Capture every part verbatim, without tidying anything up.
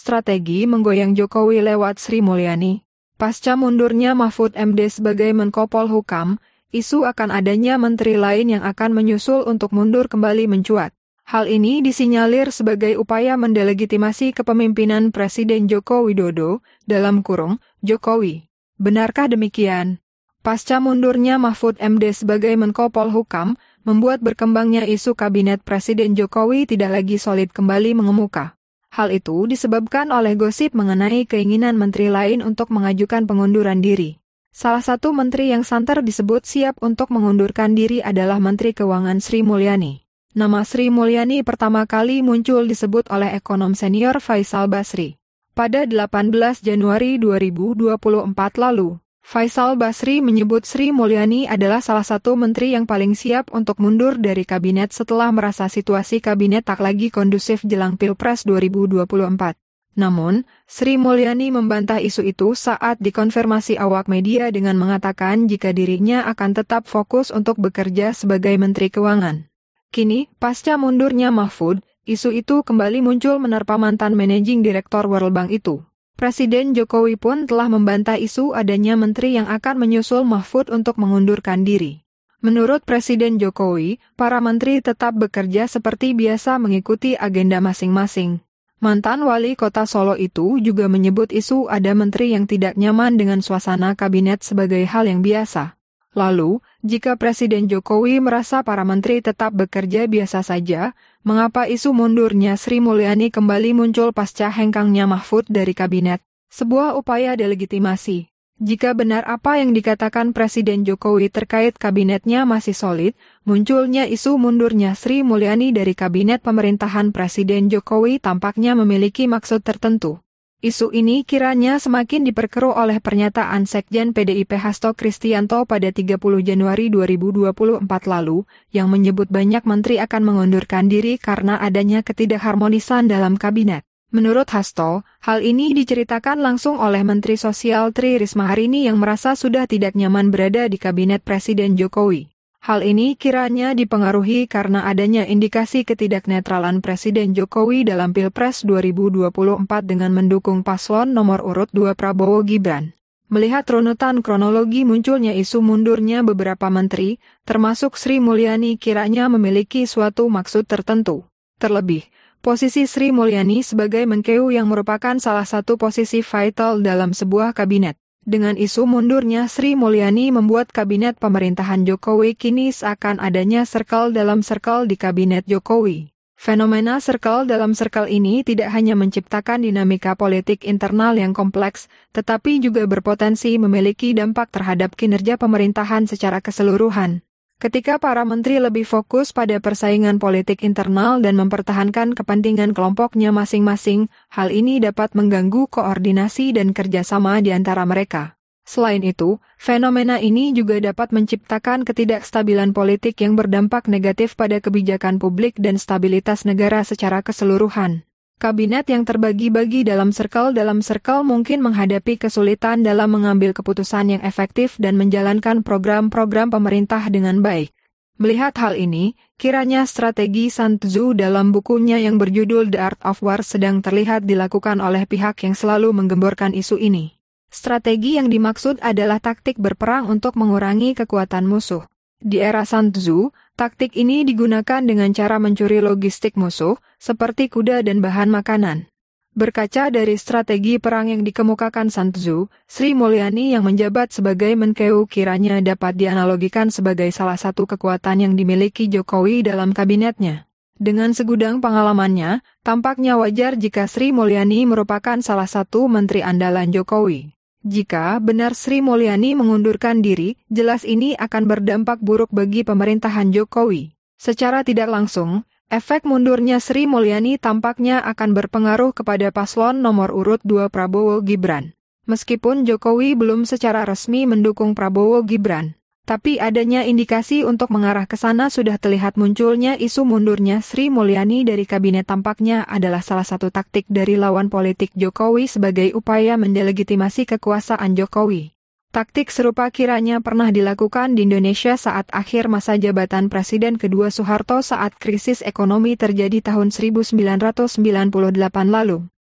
strategi menggoyang Jokowi lewat Sri Mulyani. Pasca mundurnya Mahfud M D sebagai Menko Polhukam, isu akan adanya menteri lain yang akan menyusul untuk mundur kembali mencuat. Hal ini disinyalir sebagai upaya mendelegitimasi kepemimpinan Presiden Joko Widodo, dalam kurung, Jokowi. Benarkah demikian? Pasca mundurnya Mahfud M D sebagai Menko Polhukam, membuat berkembangnya isu kabinet Presiden Jokowi tidak lagi solid kembali mengemuka. Hal itu disebabkan oleh gosip mengenai keinginan menteri lain untuk mengajukan pengunduran diri. Salah satu menteri yang santer disebut siap untuk mengundurkan diri adalah Menteri Keuangan Sri Mulyani. Nama Sri Mulyani pertama kali muncul disebut oleh ekonom senior Faisal Basri. Pada delapan belas Januari dua ribu dua puluh empat lalu, Faisal Basri menyebut Sri Mulyani adalah salah satu menteri yang paling siap untuk mundur dari kabinet setelah merasa situasi kabinet tak lagi kondusif jelang Pilpres dua ribu dua puluh empat. Namun, Sri Mulyani membantah isu itu saat dikonfirmasi awak media dengan mengatakan jika dirinya akan tetap fokus untuk bekerja sebagai Menteri Keuangan. Kini, pasca mundurnya Mahfud, isu itu kembali muncul menerpa mantan Managing Director World Bank itu. Presiden Jokowi pun telah membantah isu adanya menteri yang akan menyusul Mahfud untuk mengundurkan diri. Menurut Presiden Jokowi, para menteri tetap bekerja seperti biasa mengikuti agenda masing-masing. Mantan wali kota Solo itu juga menyebut isu ada menteri yang tidak nyaman dengan suasana kabinet sebagai hal yang biasa. Lalu, jika Presiden Jokowi merasa para menteri tetap bekerja biasa saja, mengapa isu mundurnya Sri Mulyani kembali muncul pasca hengkangnya Mahfud dari kabinet? Sebuah upaya delegitimasi. Jika benar apa yang dikatakan Presiden Jokowi terkait kabinetnya masih solid, munculnya isu mundurnya Sri Mulyani dari kabinet pemerintahan Presiden Jokowi tampaknya memiliki maksud tertentu. Isu ini kiranya semakin diperkeruh oleh pernyataan Sekjen P D I P Hasto Kristianto pada tiga puluh Januari dua ribu dua puluh empat lalu, yang menyebut banyak menteri akan mengundurkan diri karena adanya ketidakharmonisan dalam kabinet. Menurut Hasto, hal ini diceritakan langsung oleh Menteri Sosial Tri Risma hari ini yang merasa sudah tidak nyaman berada di kabinet Presiden Jokowi. Hal ini kiranya dipengaruhi karena adanya indikasi ketidaknetralan Presiden Jokowi dalam Pilpres dua ribu dua puluh empat dengan mendukung paslon nomor urut dua Prabowo Gibran. Melihat runutan kronologi munculnya isu mundurnya beberapa menteri, termasuk Sri Mulyani kiranya memiliki suatu maksud tertentu. Terlebih, posisi Sri Mulyani sebagai Menkeu yang merupakan salah satu posisi vital dalam sebuah kabinet. Dengan isu mundurnya Sri Mulyani membuat kabinet pemerintahan Jokowi kini seakan adanya circle dalam circle di kabinet Jokowi. Fenomena circle dalam circle ini tidak hanya menciptakan dinamika politik internal yang kompleks, tetapi juga berpotensi memiliki dampak terhadap kinerja pemerintahan secara keseluruhan. Ketika para menteri lebih fokus pada persaingan politik internal dan mempertahankan kepentingan kelompoknya masing-masing, hal ini dapat mengganggu koordinasi dan kerjasama di antara mereka. Selain itu, fenomena ini juga dapat menciptakan ketidakstabilan politik yang berdampak negatif pada kebijakan publik dan stabilitas negara secara keseluruhan. Kabinet yang terbagi-bagi dalam circle dalam circle mungkin menghadapi kesulitan dalam mengambil keputusan yang efektif dan menjalankan program-program pemerintah dengan baik. Melihat hal ini, kiranya strategi Sun Tzu dalam bukunya yang berjudul The Art of War sedang terlihat dilakukan oleh pihak yang selalu menggemborkan isu ini. Strategi yang dimaksud adalah taktik berperang untuk mengurangi kekuatan musuh. Di era Sun Tzu, taktik ini digunakan dengan cara mencuri logistik musuh, seperti kuda dan bahan makanan. Berkaca dari strategi perang yang dikemukakan Sun Tzu, Sri Mulyani yang menjabat sebagai Menkeu kiranya dapat dianalogikan sebagai salah satu kekuatan yang dimiliki Jokowi dalam kabinetnya. Dengan segudang pengalamannya, tampaknya wajar jika Sri Mulyani merupakan salah satu menteri andalan Jokowi. Jika benar Sri Mulyani mengundurkan diri, jelas ini akan berdampak buruk bagi pemerintahan Jokowi. Secara tidak langsung, efek mundurnya Sri Mulyani tampaknya akan berpengaruh kepada paslon nomor urut dua Prabowo Gibran. Meskipun Jokowi belum secara resmi mendukung Prabowo Gibran, tapi adanya indikasi untuk mengarah ke sana sudah terlihat munculnya isu mundurnya Sri Mulyani dari kabinet tampaknya adalah salah satu taktik dari lawan politik Jokowi sebagai upaya mendelegitimasi kekuasaan Jokowi. Taktik serupa kiranya pernah dilakukan di Indonesia saat akhir masa jabatan Presiden kedua Soeharto saat krisis ekonomi terjadi tahun seribu sembilan ratus sembilan puluh delapan lalu.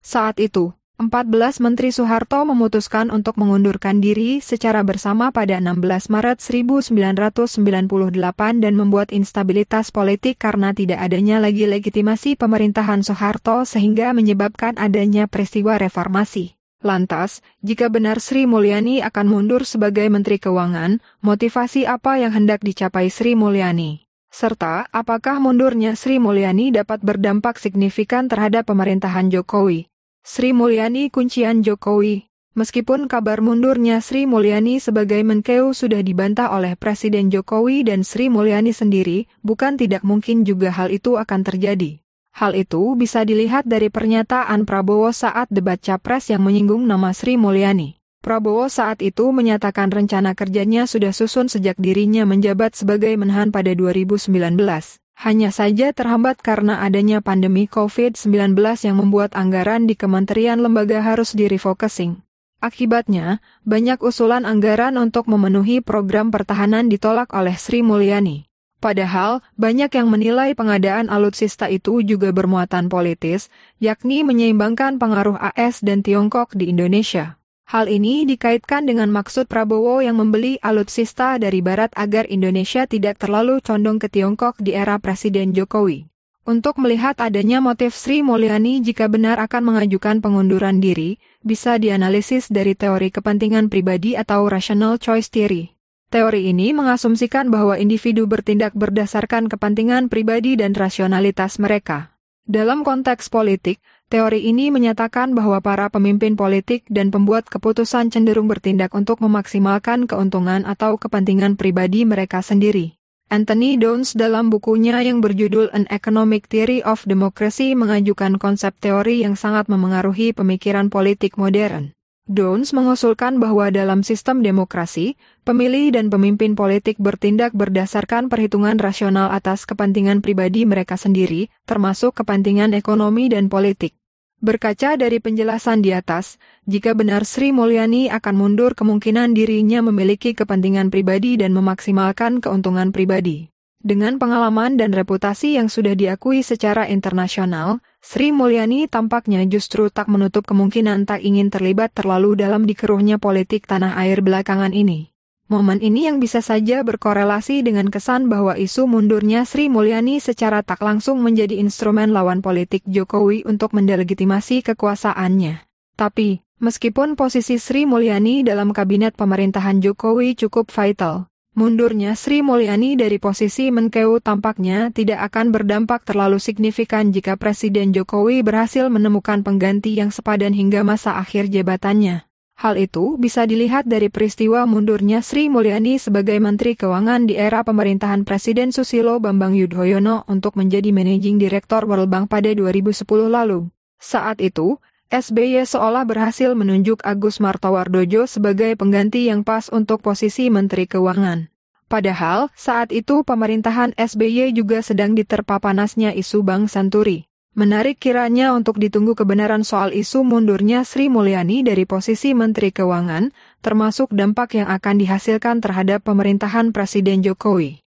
Saat itu, empat belas Menteri Soeharto memutuskan untuk mengundurkan diri secara bersama pada enam belas Maret seribu sembilan ratus sembilan puluh delapan dan membuat instabilitas politik karena tidak adanya lagi legitimasi pemerintahan Soeharto sehingga menyebabkan adanya peristiwa reformasi. Lantas, jika benar Sri Mulyani akan mundur sebagai Menteri Keuangan, motivasi apa yang hendak dicapai Sri Mulyani? Serta, apakah mundurnya Sri Mulyani dapat berdampak signifikan terhadap pemerintahan Jokowi? Sri Mulyani kuncian Jokowi. Meskipun kabar mundurnya Sri Mulyani sebagai Menkeu sudah dibantah oleh Presiden Jokowi dan Sri Mulyani sendiri, bukan tidak mungkin juga hal itu akan terjadi. Hal itu bisa dilihat dari pernyataan Prabowo saat debat Capres yang menyinggung nama Sri Mulyani. Prabowo saat itu menyatakan rencana kerjanya sudah susun sejak dirinya menjabat sebagai Menhan pada dua ribu sembilan belas. Hanya saja terhambat karena adanya pandemi covid sembilan belas yang membuat anggaran di kementerian lembaga harus di-refocusing. Akibatnya, banyak usulan anggaran untuk memenuhi program pertahanan ditolak oleh Sri Mulyani. Padahal, banyak yang menilai pengadaan alutsista itu juga bermuatan politis, yakni menyeimbangkan pengaruh A S dan Tiongkok di Indonesia. Hal ini dikaitkan dengan maksud Prabowo yang membeli alutsista dari Barat agar Indonesia tidak terlalu condong ke Tiongkok di era Presiden Jokowi. Untuk melihat adanya motif Sri Mulyani jika benar akan mengajukan pengunduran diri, bisa dianalisis dari teori kepentingan pribadi atau rational choice theory. Teori ini mengasumsikan bahwa individu bertindak berdasarkan kepentingan pribadi dan rasionalitas mereka. Dalam konteks politik, teori ini menyatakan bahwa para pemimpin politik dan pembuat keputusan cenderung bertindak untuk memaksimalkan keuntungan atau kepentingan pribadi mereka sendiri. Anthony Downs dalam bukunya yang berjudul An Economic Theory of Democracy mengajukan konsep teori yang sangat memengaruhi pemikiran politik modern. Downs mengusulkan bahwa dalam sistem demokrasi, pemilih dan pemimpin politik bertindak berdasarkan perhitungan rasional atas kepentingan pribadi mereka sendiri, termasuk kepentingan ekonomi dan politik. Berkaca dari penjelasan di atas, jika benar Sri Mulyani akan mundur kemungkinan dirinya memiliki kepentingan pribadi dan memaksimalkan keuntungan pribadi. Dengan pengalaman dan reputasi yang sudah diakui secara internasional, Sri Mulyani tampaknya justru tak menutup kemungkinan tak ingin terlibat terlalu dalam dikeruhnya politik tanah air belakangan ini. Momen ini yang bisa saja berkorelasi dengan kesan bahwa isu mundurnya Sri Mulyani secara tak langsung menjadi instrumen lawan politik Jokowi untuk mendelegitimasi kekuasaannya. Tapi, meskipun posisi Sri Mulyani dalam kabinet pemerintahan Jokowi cukup vital, mundurnya Sri Mulyani dari posisi Menkeu tampaknya tidak akan berdampak terlalu signifikan jika Presiden Jokowi berhasil menemukan pengganti yang sepadan hingga masa akhir jabatannya. Hal itu bisa dilihat dari peristiwa mundurnya Sri Mulyani sebagai Menteri Keuangan di era pemerintahan Presiden Susilo Bambang Yudhoyono untuk menjadi Managing Director World Bank pada dua ribu sepuluh lalu. Saat itu, S B Y seolah berhasil menunjuk Agus Martowardojo sebagai pengganti yang pas untuk posisi Menteri Keuangan. Padahal, saat itu pemerintahan S B Y juga sedang diterpa panasnya isu Bank Senturi. Menarik kiranya untuk ditunggu kebenaran soal isu mundurnya Sri Mulyani dari posisi Menteri Keuangan, termasuk dampak yang akan dihasilkan terhadap pemerintahan Presiden Jokowi.